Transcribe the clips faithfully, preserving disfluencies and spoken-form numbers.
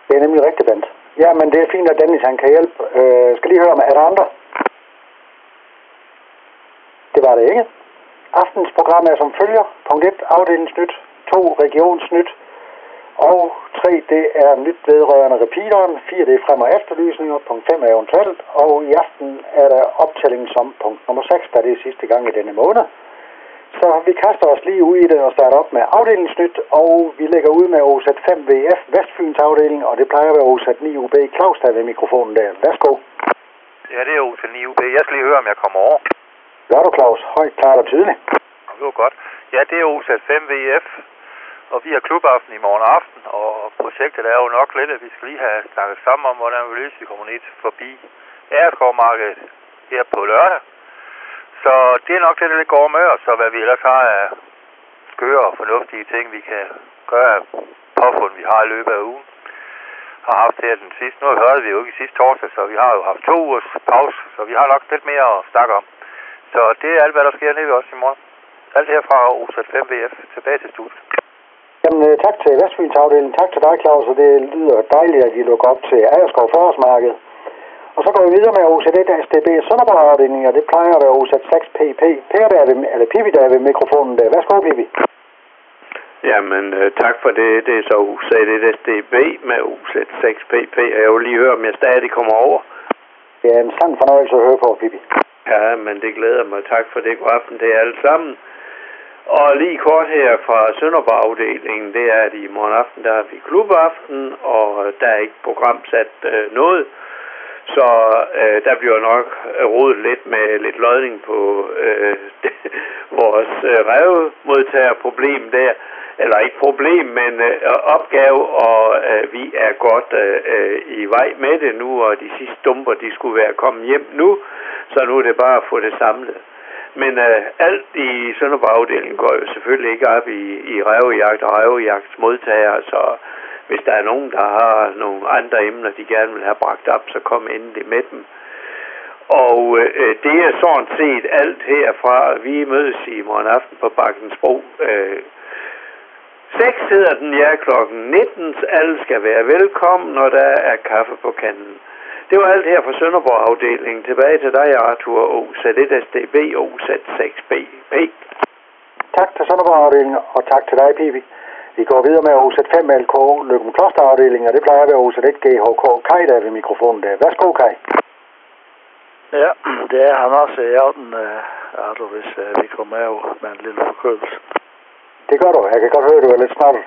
Det er nemlig rigtig, Bent. Ja, men det er fint, at Dennis han kan hjælpe. Øh, skal lige høre, om er der andre? Det var det ikke. Aftens program er som følger. Punkt et, afdelingsnyt. to, regionsnyt. Og tre, det er nyt vedrørende repeateren. fire, det er frem- og efterlysninger. Punkt fem er eventuelt. Og i aften er der optælling som punkt nummer seks, da det er sidste gang i denne måned. Så vi kaster os lige ud i det og starter op med afdelingsnyt, og vi lægger ud med O Z fem V F Vestfyns afdeling, og det plejer at være O Z ni U B Claus, der ved mikrofonen der. Værsgo. Ja, det er O Z ni U B. Jeg skal lige høre, om jeg kommer over. Gør du, Claus? Højt, klart og tydeligt. Det var godt. Ja, det er O Z fem V F, og vi har klubaften i morgen aften, og projektet er jo nok lidt, at vi skal lige have snakket sammen om, hvordan vi løser, vi kommer ned forbi Agerskovmarkedet her på lørdag. Så det er nok det, der lidt går med, og så hvad vi ellers har af skøre og fornuftige ting, vi kan gøre af påfund, vi har i løbet af ugen. Har haft her den sidste. Nu hørte vi jo ikke i sidste torsdag, så vi har jo haft to ugers pause, så vi har nok lidt mere at snakke om. Så det er alt, hvad der sker nede ved os i morgen. Alt her fra O Z fem V F. Tilbage til studiet. Jamen, tak til Vestfyns afdeling. Tak til dig, Claus, og det lyder dejligt, at I lukker op til Agerskov Forårsmarked. Og så går vi videre med O Z et S D B Sønderborg afdeling, og det plejer at være O Z seks P P. Per der ved, eller Pippi der ved mikrofonen der. Værsgo, Pippi. Jamen, øh, tak for det. Det er så O Z et S D B med O Z seks P P. Jeg vil lige høre, om jeg stadig kommer over. Det er en sand fornøjelse at høre på, Pippi. Ja, men det glæder mig. Tak for det. God aften til alle sammen. Og lige kort her fra Sønderborg-afdelingen, det er, at i morgen aften, der har vi klubaften, og der er ikke programsat øh, noget. Så øh, der bliver nok rodet lidt med lidt lodning på øh, det, vores øh, revmodtagerproblem der. Eller ikke problem, men øh, opgave, og øh, vi er godt øh, i vej med det nu, og de sidste dumper, de skulle være kommet hjem nu, så nu er det bare at få det samlet. Men øh, alt i Sønderborg-afdelingen går jo selvfølgelig ikke op i, i rævejagt og rævejagtsmodtagere, så hvis der er nogen, der har nogle andre emner, de gerne vil have bragt op, så kom endelig med dem. Og øh, det er sådan set alt herfra. Vi mødes i morgen aften på Bakkensbro. Øh, seks hedder den, ja, klokken nitten. Alle skal være velkommen, og der er kaffe på kanden. Det var alt her fra Sønderborg-afdelingen. Tilbage til dig, Arthur. O Z et S D B, O Z seks P P. Tak til Sønderborg-afdelingen, og tak til dig, Pippi. Vi går videre med O Z fem L K Løkken Kloster-afdelingen, og det plejer at være O Z et G H K Kai, der ved mikrofonen der. Værsgo, Kai. Ja, det er han også i orden, uh, Arthur, hvis uh, vi kommer af med en lille forkølelse. Det gør du. Jeg kan godt høre, at du er lidt snart.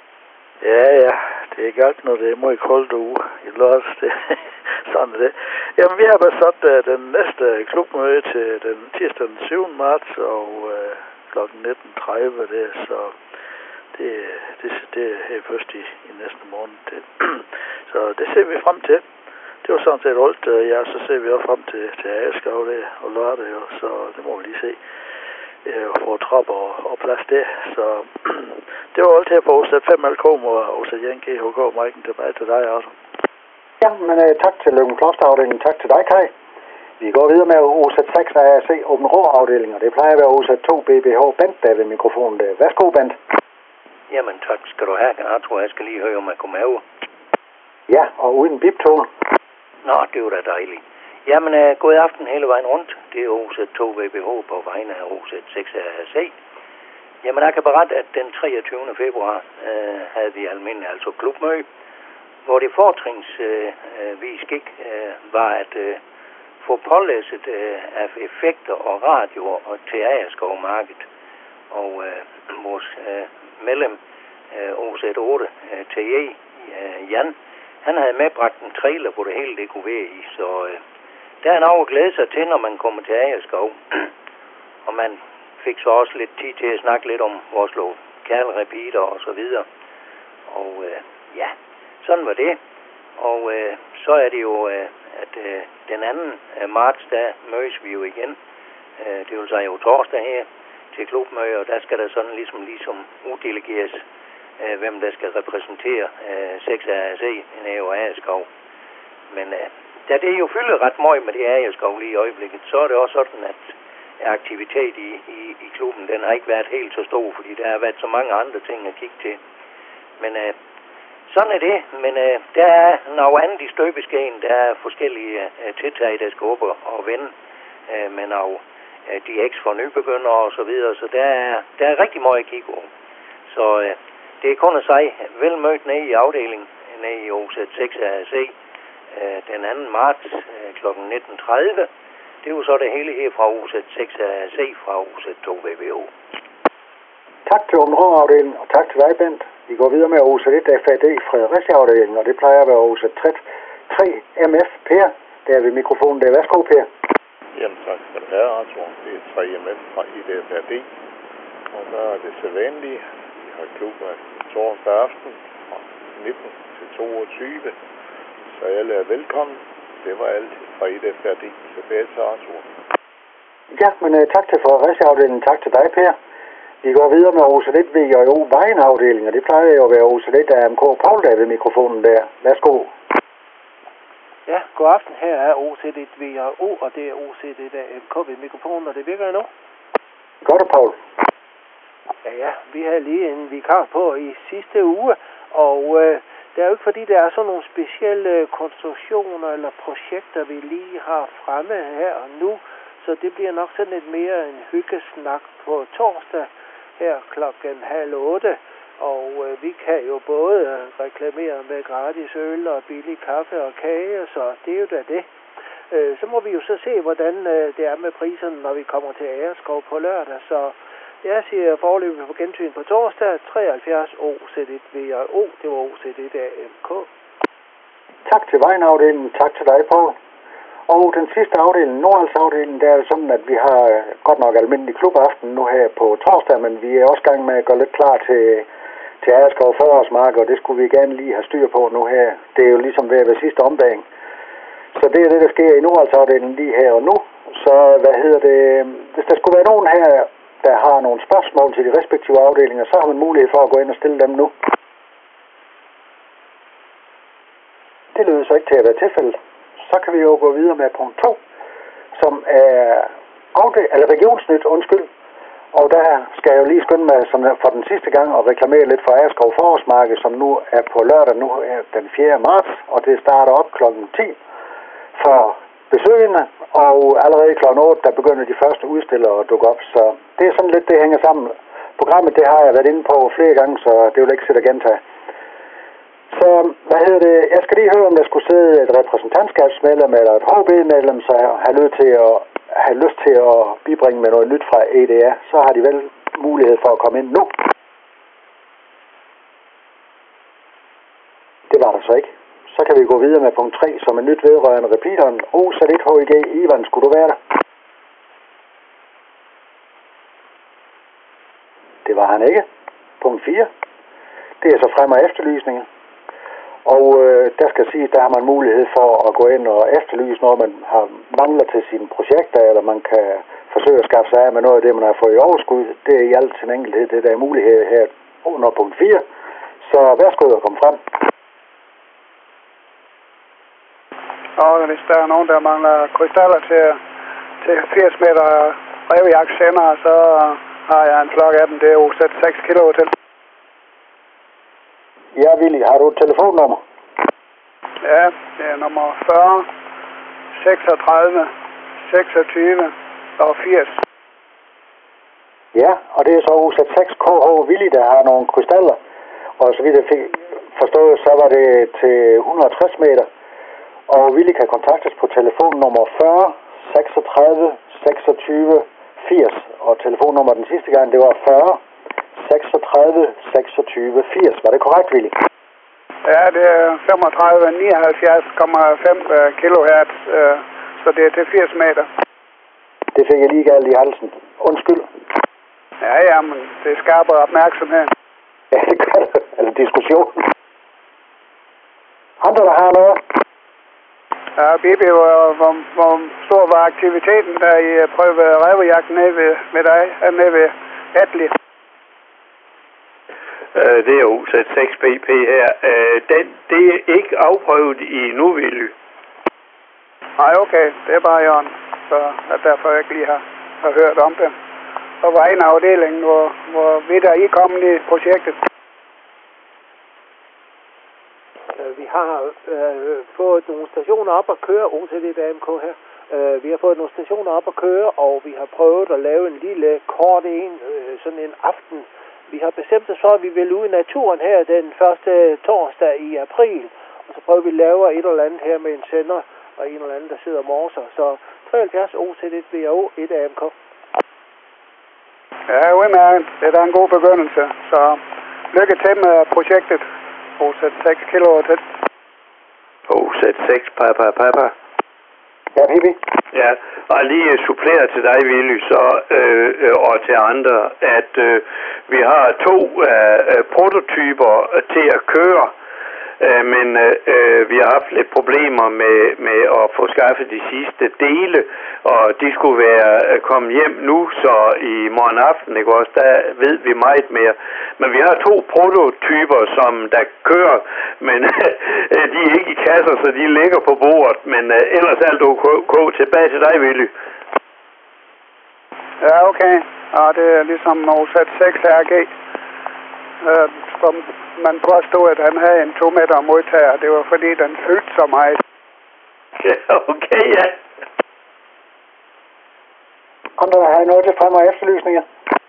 Ja, ja. Det er ikke alt, når det er meget koldt uge i lørdags. Det, sådan er det. Jamen, vi har besat uh, den næste klubmøde til den tirsdag den syvende marts, og uh, klokken nitten tredive det, så det, det, det er først i, i næste måned. Det. Så det ser vi frem til. Det var sådan set alt, uh, ja, så ser vi også frem til, til Agerskov det, og lørdag, og så det må vi lige se. Og få trop og, og plads der. Så det var alt her på O Z fem L K og O Z et G H K. Maiken, tilbage til dig, Arthur. Ja, men uh, tak til Løkken Kloster-afdelingen. Tak til dig, Kai. Vi går videre med O Z seks A R C Åben Rå-afdelingen, og det plejer at være O Z to B B H Bent, der ved mikrofonen der. Værsgo, Bent. Jamen tak skal du have, Arthur. Jeg skal lige høre, om jeg kommer over. Ja, og uden biptone. Nå, det var da dejligt. Jamen, uh, god aften hele vejen rundt. Det er O Z to B B H på vegne af O Z seks A R C. Jamen, jeg kan berette, at den treogtyvende februar uh, havde vi almindelig altså klubmøde, hvor det fortrinsvis uh, gik uh, var at uh, få pålæsset uh, af effekter og radioer og til Agerskovmarkedet. Og uh, vores uh, medlem uh, O Z otte uh, T E uh, Jan, han havde medbragt en trailer, hvor det hele det kunne være i, så uh, der er noget at glæde sig til, når man kommer til Agerskov. Og man fik så også lidt tid til at snakke lidt om vores lokalrepeater og så videre. Og øh, ja, sådan var det. Og øh, så er det jo, øh, at øh, den anden øh, marts, der mødes vi jo igen. Øh, det vil sige jo torsdag her til klubmøde, og der skal der sådan ligesom, ligesom uddelegeres, øh, hvem der skal repræsentere øh, seks A R C i Agerskov. Men øh, da det jo fylder ret meget med det Agerskov lige i øjeblikket, så er det også sådan, at aktivitet i, i, i klubben, den har ikke været helt så stor, fordi der har været så mange andre ting at kigge til. Men øh, sådan er det, men øh, der er noget andet i støbeskeen. Der er forskellige øh, tiltag, der skal op og vende øh, med noget øh, D X for nybegyndere og så videre. Så der er, der er rigtig meget at kigge over. Så øh, det er kun at sige, vel mødt nede i afdelingen, nede i O Z seks A A C, øh, den anden marts øh, kl. nitten tredive. Det er jo så det hele her fra O Z seks A A C fra O Z to V B O. Tak til Åben Rå-afdelingen, og tak til dig, Bent. Vi går videre med O Z et F A D Fredericia-afdelingen, og det plejer at være O Z tre M F Per. Der er ved mikrofonen, der er værsgo, Per. Jamen tak skal du have, Arthur. Det er tre M F fra I D F A D. Og så er det sædvanlige. Vi har klubben torsdag aften fra nitten til toogtyve. Så alle er velkommen. Det var alt fra I D F A D. Tilbage til Arthur. Ja, men uh, tak til Fredericia-afdelingen. Tak til dig, Per. Vi går videre med O Z et V J O Vejen-afdelingen, og det plejer jo at være O Z et A M K Paul, der er ved mikrofonen der. Værsgo. Ja, god aften. Her er O Z et V J O, og det er O Z et A M K ved mikrofonen, og det virker endnu. Godt, Paul. Ja, ja, vi havde lige en vikar på i sidste uge, og øh, det er jo ikke fordi, der er sådan nogle specielle konstruktioner eller projekter, vi lige har fremme her og nu, så det bliver nok sådan lidt mere en hyggesnak på torsdag her klokken halv otte. Og øh, vi kan jo både reklamere med gratis øl og billig kaffe og kage, så det er jo da det. Øh, så må vi jo så se, hvordan øh, det er med priserne, når vi kommer til Agerskov på lørdag. Så jeg siger foreløbig på gensyn på torsdag, treoghalvfjerds O Z et V J O, det var O Z et A M K. Tak til Vejen-afdelingen, tak til dig, Paul. Og den sidste afdeling, Nordals-afdelingen, der er jo sådan, at vi har godt nok almindelig klubaften nu her på torsdag, men vi er også gang med at gå lidt klar til, til Agerskov forårsmarked, og det skulle vi gerne lige have styr på nu her. Det er jo ligesom ved at være sidste ombæring. Så det er det, der sker i Nordals-afdelingen lige her og nu. Så hvad hedder det? Hvis der skulle være nogen her, der har nogle spørgsmål til de respektive afdelinger, så har man mulighed for at gå ind og stille dem nu. Det lyder så ikke til at være tilfældet. Så kan vi jo gå videre med punkt to, som er afdel- eller regionsnyt, undskyld. Og der skal jeg jo lige skynde mig som for den sidste gang og reklamere lidt for Agerskov forårsmarked, som nu er på lørdag, nu er den fjerde marts, og det starter op klokken ti for besøgende, og allerede klokken otte, der begynder de første udstillere at dukke op. Så det er sådan lidt, det hænger sammen. Programmet, det har jeg været inde på flere gange, så det vil ikke sætte at gentage. Så, hvad hedder det? Jeg skal lige høre, om der skulle sidde et repræsentantskabsmedlem eller et H B-medlem, så jeg har lyst til at have lyst til at bibringe med noget nyt fra E D R. Så har de vel mulighed for at komme ind nu. Det var der så ikke. Så kan vi gå videre med punkt tre, som er nyt vedrørende repeateren. O Z et H I G. Ivan, skulle du være der? Det var han ikke. Punkt fire. Det er så frem- og efterlysninger. Og øh, der skal sige, der har man mulighed for at gå ind og efterlyse noget, man har mangler til sine projekter, eller man kan forsøge at skaffe sig af med noget af det, man har fået i overskud. Det er i alt sin enkelhed, det der er mulighed her under punkt fire. Så værsgo at komme frem. Og hvis der er nogen, der mangler krystaller til, til firs meter revjagtsender, så har jeg en flok af dem, det er jo sat seks kilo til. Ja, Willy, har du et telefonnummer? Ja, det er nummer fyrre, seksogtredive, seksogtyve og firs. Ja, og det er så U Z seks K H Willy, der har nogle krystaller. Og så vidt jeg fik forstået, så var det til et hundrede og tres meter. Og Willy kan kontaktes på telefonnummer fyrre, seksogtredive, seksogtyve, firs. Og telefonnummer den sidste gang, det var fyrre, seksogtredive, seksogtyve, firs. Var det korrekt, Willy? Ja, det er femogtredive, nioghalvfjerds komma fem kilohertz, så det er til firs meter. Det fik jeg lige galt i halsen. Undskyld. Ja, ja, men det skaber opmærksomhed. Ja, det gør det. Eller diskussion. Andre, der har noget? Ja, Bibi, hvor, hvor, hvor stor var aktiviteten, der I prøvede rævejagt nede ved, ved dig, nede ved Atli? Uh, det er U Z seks B P her. Uh, den, det er ikke afprøvet i Nuvily. Nej, okay. Det er bare Jørgen. Så at derfor jeg ikke lige har, har hørt om det. Og var en afdeling, hvor, hvor vidt er I kommet i projektet? Øh, vi har øh, fået nogle stationer op at køre, O C D A M K her. Øh, vi har fået nogle stationer op at køre, og vi har prøvet at lave en lille kort en, øh, sådan en aften. Vi har bestemt os for, at vi vil ud i naturen her den første torsdag i april. Og så prøver vi at lave et eller andet her med en sender, og en eller anden, der sidder og morser. Så treoghalvfjerds O C D V O et A M K. Ja, udmærket. Det er da en god begyndelse. Så lykke til med projektet. O Z seks kilo til. O Z seks, papa, papa. Ja, Pippi. Ja, og lige supplere til dig, Willy, så, øh, og til andre, at øh, vi har to øh, prototyper til at køre, øh, men øh, vi har haft lidt problemer med, med at få skaffet de sidste dele, og de skulle være øh, kommet hjem nu, så i morgen aften, ikke også, der ved vi meget mere. Men vi har to prototyper, som der kører, men øh, de er ikke i kasser, så de ligger på bordet, men øh, ellers alt ok. Tilbage til dig, Willy. Ja, okay. Og det er ligesom O Z seks R G. Øh, som man påstod, at han havde en to meter modtager. Det var fordi, den fyldte så meget. Ja, okay, ja. Andre, har I noget til frem- og efterlysninger?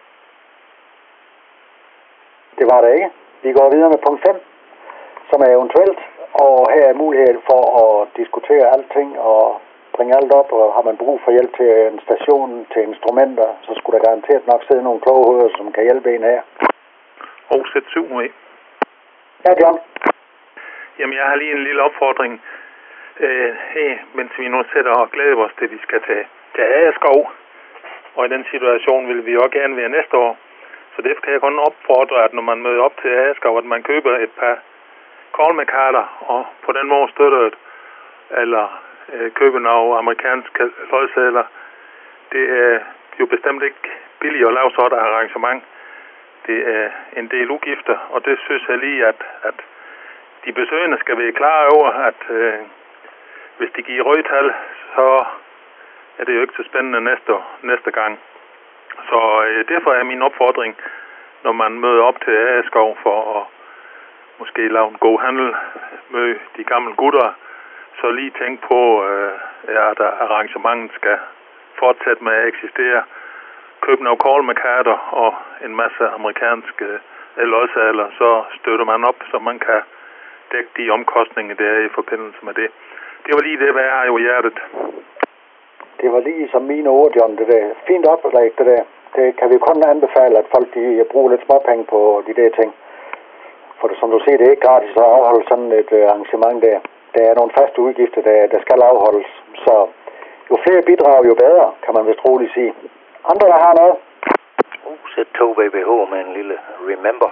Det var der ikke. Vi går videre med punkt fem, som er eventuelt, og her er mulighed for at diskutere alting og bringe alt op, og har man brug for hjælp til en station, til instrumenter, så skulle der garanteret nok sidde nogle kloge hoveder, som kan hjælpe en her. O Z syv med. Ja, John. Jamen, jeg har lige en lille opfordring. Øh, hey, mens vi nu sætter og glæder os til, at vi skal til, til Agerskov, og i den situation vil vi også gerne være næste år. Så det kan jeg kun opfordre, at når man møder op til Agerskov, at man køber et par call-me-karter, og på den måde støtter et, eller øh, køber nogle amerikanske lodsedler. Det er jo bestemt ikke billigt at lave sådan et arrangement. Det er en del udgifter, og det synes jeg lige, at, at de besøgende skal være klar over, at øh, hvis de giver rødtal, så er det jo ikke så spændende næste, næste gang. Så øh, derfor er min opfordring, når man møder op til Agerskov for at måske lave en god handel med de gamle gutter, så lige tænk på, øh, at arrangementet skal fortsætte med at eksistere. Køb nogle call-me-karter og en masse amerikanske lodsedler, så støtter man op, så man kan dække de omkostninger, der er i forbindelse med det. Det var lige det, hvad jeg har jo i hjertet. Det var lige som mine ord, John, det der. Fint oplæg, det der. Det kan vi kun anbefale, at folk de bruger lidt småpenge på de der ting. For det, som du siger, det er ikke gratis at afholde sådan et uh, arrangement der. Der er nogle faste udgifter, der, der skal afholdes. Så jo flere bidrag, jo bedre, kan man vist roligt sige. Andre, der har noget? O Z to V B H med en lille remember.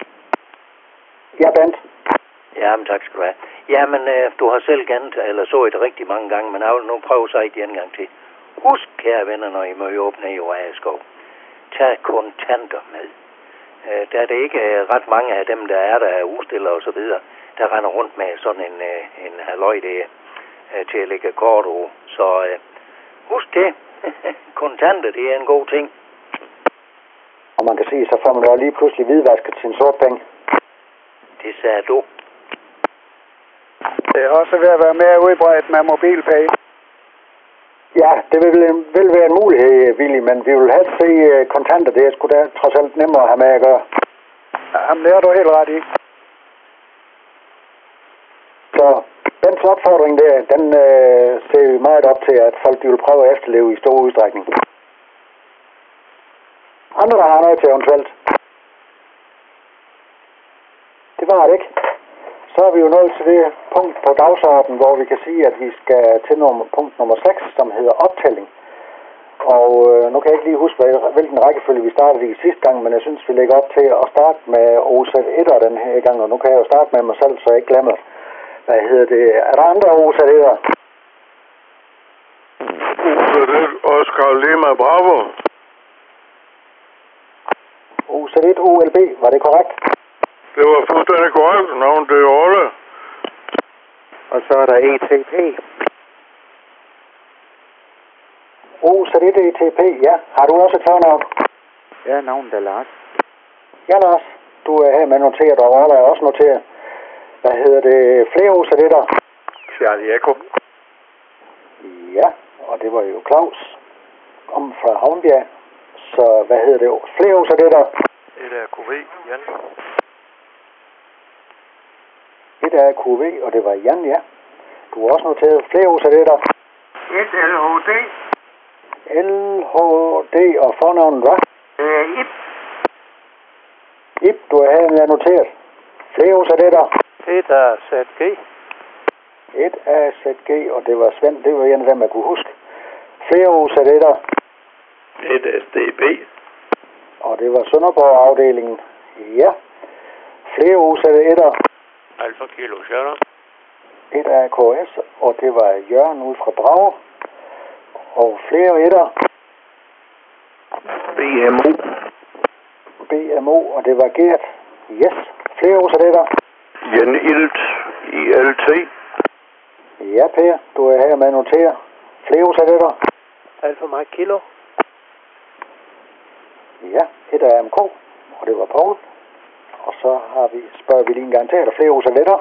Ja, Bent. Jamen, tak skal du have. Jamen, øh, du har selv gentaget, eller så det rigtig mange gange, men jeg vil nu prøve sig det en gang til. Husk, kære venner, når I møder op nede i Agerskov, tag kontanter med. Øh, der er det ikke øh, ret mange af dem, der er der er udstillere og så videre, der render rundt med sådan en, øh, en halløj der øh, til at lægge kort over. Så øh, husk det. Kontanter, det er en god ting. Og man kan sige, så får man jo lige pludselig hvidvasket sin sort penge. Det sagde du. Det er også ved at være mere udbredt med MobilePay. Ja, det vil, vil være en mulighed, Willy, men vi vil helst se uh, kontanter. Det er sgu da trods alt nemmere at have med at gøre. Jamen, det er du helt ret i. Så den opfordring der, den øh, ser vi meget op til, at folk de vil prøve at efterleve i stor udstrækning. Andre, der har noget til eventuelt. Det var det ikke. Så er vi jo nået til det punkt på dagsordenen, hvor vi kan sige, at vi skal til nummer, punkt nummer seks, som hedder optælling. Og øh, nu kan jeg ikke lige huske, hvilken rækkefølge vi startede i sidste gang, men jeg synes, vi lægger op til at starte med O Z et'er den her gang, og nu kan jeg jo starte med mig selv, så jeg ikke glemmer, hvad hedder det. Er der andre O Z et'er? O Z et Oscar Lima Bravo. O Z et O L B, var det korrekt? Det var fuldstændig korrekt. Navn det er Olle. Og så er der E T P. O Z et E T P, ja. Har du også et fornavn? Ja, navnet er Lars. Ja, Lars. Du er her med noteret, og Olle er også noteret. Hvad hedder det? Flere osadetter? Charlie Echo. Ja, og det var jo Claus om fra Havnbjerg. Så hvad hedder det? Flere osadetter? Et er Q V, Jan. Et er Q V, og det var Jan, ja. Du har også noteret flere osadetter. Et L H D. L H D og fornavnet var? Øh, Ip. Ip, du har noteret. Flere osadetter? Et er Z G. Et er Z G, og det var Svend. Det var en af dem, jeg kunne huske. Flere osadetter? Et S D B. Og det var Sønderborg-afdelingen. Ja. Flere osadetter? Alfa Kilo Charter. Et er K S, og det var Jørgen ud fra Brage. Og flere etter? B M O. B M O, og det var Gert. Yes. Flere osadetter? Jen Ilt I L T. Ja, Per. Du er her med at notere. Flere osadetter? Alfa Mike Kilo. Ja, et er M K, og det var Paul. Og så har vi, spørger vi lige en gang til, er der flere osadetter?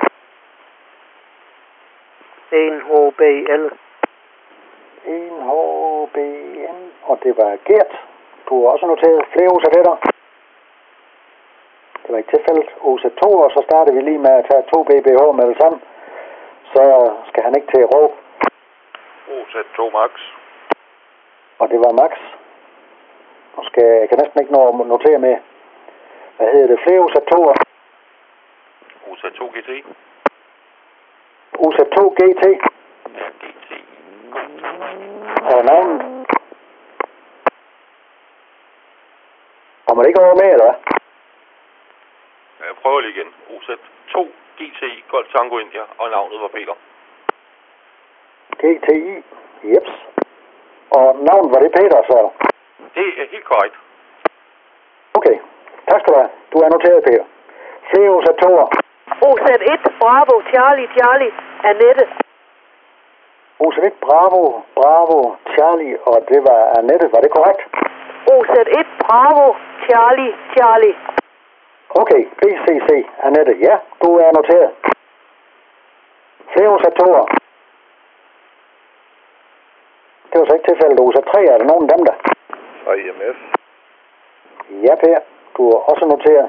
en H B L. en H B N, og det var Gert. Du har også noteret flere osadetter. Det var ikke tilfældet. O Z to, og så starter vi lige med at tage to B B H med det samme. Så skal han ikke til at råbe. O Z to Max. Og det var Max. Nu skal jeg kan næsten ikke nå at notere med. Hvad hedder det? Flere O Z to'er? O Z to G T. O Z to G T. Ja, G T. Og navnet? Kommer det ikke over med, eller hvad? Jeg prøver lige igen. O Z to G T Golf Tango India, og navnet var Peter. G T I. Jeps. Og navnet var det Peter, så? Det er helt korrekt. Okay. Tak skal du have. Du er noteret, Peter. Flere O Z to'er. O Z et, Bravo, Charlie, Charlie, Annette. O Z et, Bravo, Bravo, Charlie, og det var Annette. Var det korrekt? O Z et, Bravo, Charlie, Charlie. Okay, B C C, Annette. Ja, du er noteret. Flere O Z to'er. Det var så ikke tilfældet. O Z tre, er der nogen af dem der? tre M F. Ja, Per. Du har også noteret.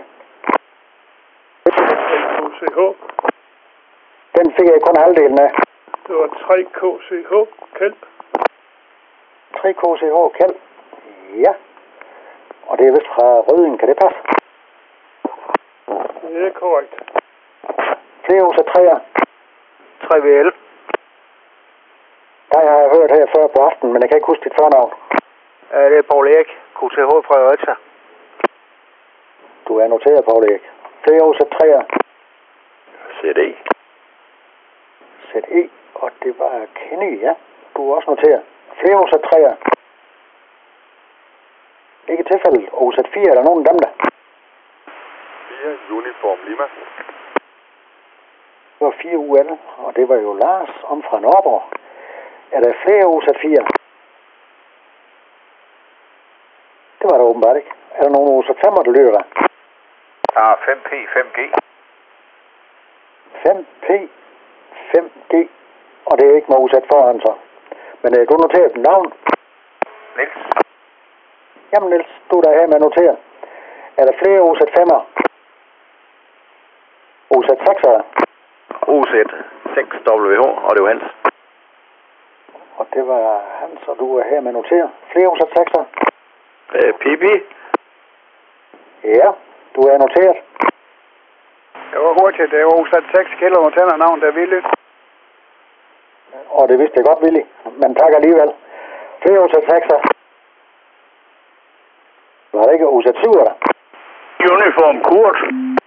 K C H. Den fik jeg kun halvdelen af. Det var tre K C H. Kjeld. tre K C H Kjeld. Ja. Og det er vist fra Rødding. Kan det passe? Det er korrekt. Flere O Z tre'er. tre V L. Der har jeg hørt her før på aftenen, men jeg kan ikke huske dit fornavn. Ja, det er Paul Erik. Q T H Fredericia. Du er noteret, Paul Erik. Flere O Z tre'er. Z E. Z E. Og det var Kenny, ja. Du er også noteret. Flere O Z tre'er. Ikke tilfældet. O Z fire, er der nogen af dem der? fire Uniform Lima. Det var fire U L, og det var jo Lars om fra Nørreborg. Er der flere O Z fire? Det var der åbenbart ikke. Er der nogen O Z fem'er, der lytter der? Der er fem P fem G. fem P fem G. Og det er ikke med O Z foran så. Men øh, du noterer den navn? Niels. Jamen Niels, du er der her med at notere. Er der flere O Z fem'er? O Z seks'er? O Z seks W H, og det var hans. Og det var hans, og du er her med at notere. Flere O Z seks'er? Øh, P P. Ja, du er noteret. Det var hurtigt. Det var O Z seks Kjeld, og tænder navn, der er Willy. Og det vidste jeg godt, Willy. Men tak alligevel. Flere O Z seks'er? Var det ikke O Z syv'er der? Uniform Kurt.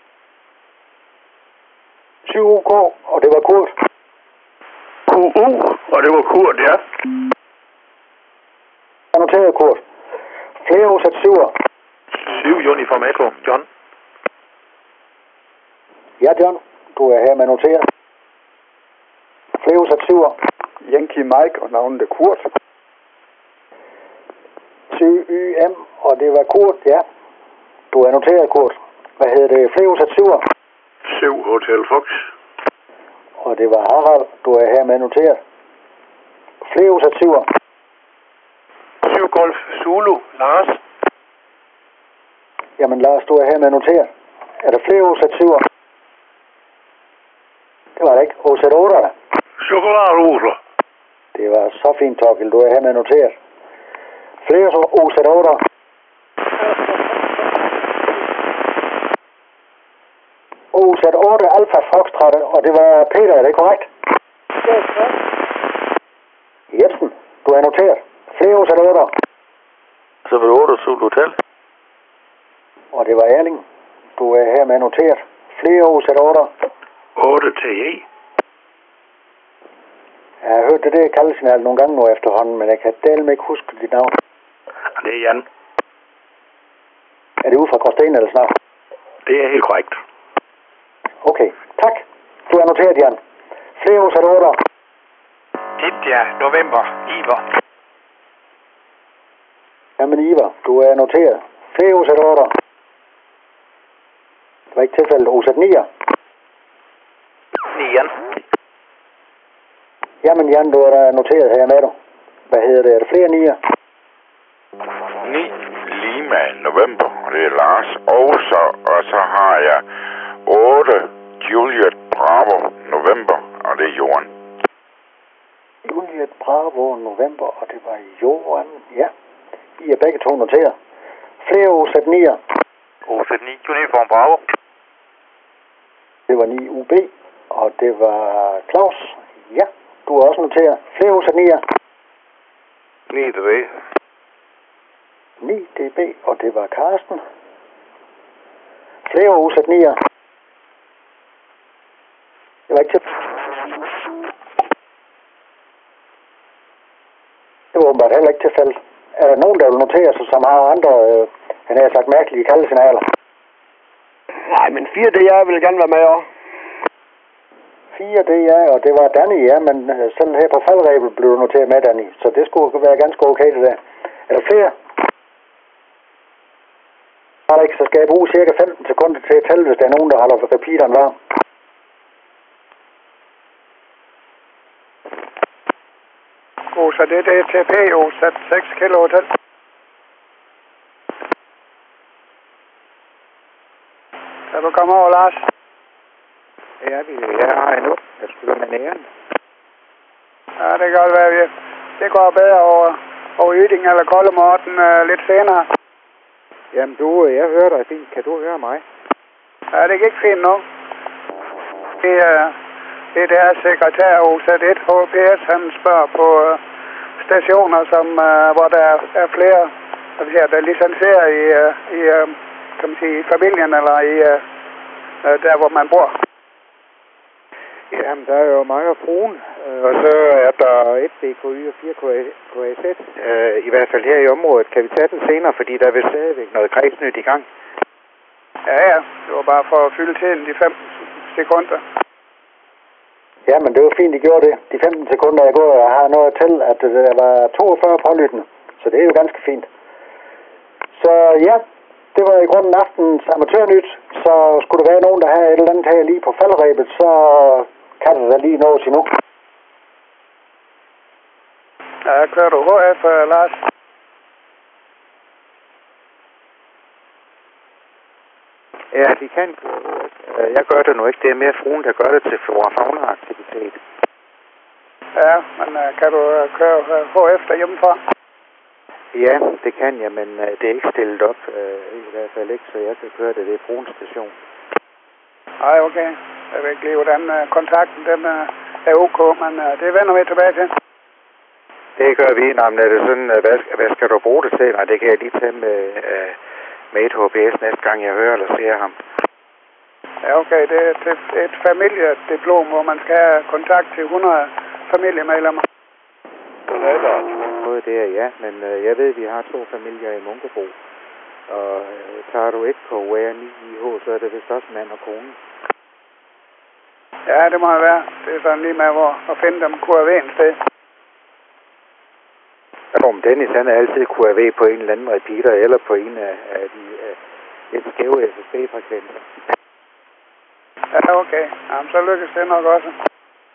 syv U K, og det var Kurt. Q U, og det var Kurt, ja. Jeg noterede Kurt. Flere O Z syv'er? syv Uniform Echo, John. Ja, John. Du er her med at notere. Flere O Z syv'er? Yankee Mike, og navnet er Kurt. syv Y M, og det var Kurt, ja. Du er noteret, Kurt. Hvad hedder det? Flere O Z syv'er? syv Hotel Fox. og det var Harald, du er hermed noteret. Flere usativer. syv Golf Zulu, Lars. Jamen Lars, du er hermed noteret. Er der flere usativer? Det var det ikke. O Z otte der. Chokoladeroser. Det var så fint, Torkild. Du er hermed noteret. Flere O Z otte. O Z otte Alpha Foxtrot, og det var Peter, er det korrekt? Det er korrekt. Jebsen, du er noteret. Flere O Z otte. Så var det otte Zulu Hotel. Og det var Erling. Du er hermed noteret. Flere O Z otte. otte T E. Jeg har hørt det der kaldesignal nogle gange nu efterhånden, men jeg kan dele ikke huske dit navn. Det er Jan. Er det ude fra Gråsten eller snart? Det er helt korrekt. Okay, tak. Du er noteret, Jan. Flere O Z otte. India, november, Iver. Jamen Iver, du er noteret. Flere O Z otte. Det var ikke tilfældet. O Z ni. ni Jan. Jamen Jan, du er der noteret her med dig. Hvad hedder det? Er der flere nier? ni Lima, november, og det er Lars. Og så, og så har jeg otte Juliet Bravo, november, og det er Johan. Juliet Bravo, november, og det var Johan. Ja, I er begge to noteret. Flere O Z ni. O Z ni, uniform Bravo. Det var ni U B, og det var Claus. Ja, du er også noteret. Flere O Z ni. ni D B. ni D B, og det var Karsten. Flere O Z ni. Det var ikke til. Det var åbenbart heller ikke tilfælde. Er der nogen, der vil notere sig, som har andre, øh, han har sagt mærkelige kaldesignaler? Nej, men fire D jeg vil gerne være med også. fire D ja, og det var Danny, ja, men selv her på faldrebet blev du noteret med, Danny. Så det skulle være ganske okay, det der. Er der flere? Alex, så skal jeg bruge cirka femten sekunder til at tælle, hvis der er nogen, der holder repeateren varm. Oh, så det er det T P, O Z seks Kilo Hotel. Kan du komme over, Lars? Ja, vi er her endnu. Jeg skulle med næren. Ja, det kan godt være, vi det går bedre over, over Yding eller Koldemorten uh, lidt senere. Jamen, du, jeg hører dig fint. Kan du høre mig? Ja, det gik fint nu. Det er, det er deres sekretær, O Z et H P S, han spørger på uh, stationer, som, uh, hvor der er, er flere, der, der er licenseret i, uh, i uh, kan man sige, familien eller i uh, uh, der, hvor man bor. Jamen, der er jo mange af fruen, og så er der et D K Y og fire K A Z. Uh, I hvert fald her i området. Kan vi tage den senere, fordi der er vist stadigvæk noget kredsnyt i gang? Ja, ja. Det var bare for at fylde tiden de fem sekunder. Ja, men det var fint, de gjorde det. De femten sekunder, jeg går, jeg har noget til, at der var toogfyrre pålyttende. Så det er jo ganske fint. Så ja, det var i grunden aftens amatørnyt. Så skulle der være nogen, der har et eller andet her lige på faldrebet, så kan det da lige nås endnu. Ja, kører du H F, Lars? Ja, de kan. Jeg gør det nu ikke. Det er mere fruen, der gør det til flora fauna aktivitet. Ja, men uh, kan du uh, køre uh, H F derhjemmefra? Ja, det kan jeg, men uh, det er ikke stillet op. Uh, I hvert fald ikke, så jeg kan køre det ved fruens station. Nej, okay. Jeg ved ikke lige, hvordan uh, kontakten den, uh, er ok, men uh, det vender vi tilbage til. Det gør vi. Nå, men er det sådan, uh, hvad, hvad skal du bruge det til? Nej, det kan jeg lige tage med, uh, med et H P S næste gang, jeg hører eller ser ham. Ja, okay. Det er et, et familiediplom, hvor man skal have kontakt til hundrede familiemedlemmer. Både det er ja, men øh, jeg ved, at vi har to familier i Munkebo. Og øh, tager du et K R ni I H, så er det vist også mand og kone. Ja, det må det være. Det er sådan lige med, hvor at finde dem Q R V'en sted. Jo, men Dennis, han er altid Q R V på en eller anden repeater, eller på en af, af de af et skæve S S B-frekvenser. Ja, okay. Jamen, så lykkes det nok også.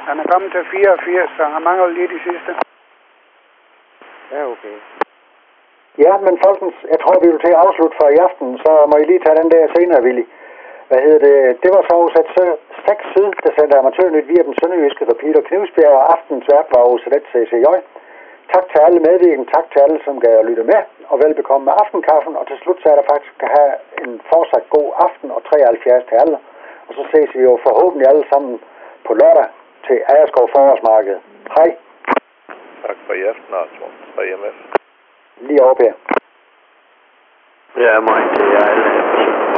Han er kommet til fireogfirs, så han mangler lige de sidste. Ja, okay. Ja, men folkens, jeg tror, vi vil til at afslutte for i aften, så må I lige tage den der senere, Willy. Hvad hedder det? Det var så sat seks syd, der sendte amatørnyt via den sønderjyske repeater Knivsbjerg, og aftens vært var Osadet C C J. Tak til alle medvirkende, tak til alle, som gav at lytte med, og velbekomme med aftenkaffen, og til slut så er der faktisk skal have en fortsat god aften og treoghalvfjerds til alle. Og så ses vi jo forhåbentlig alle sammen på lørdag til Agerskov Forårsmarked. Hej. Tak for i aften, Arthur. tre M F. Lige over her. Ja, mig til alle.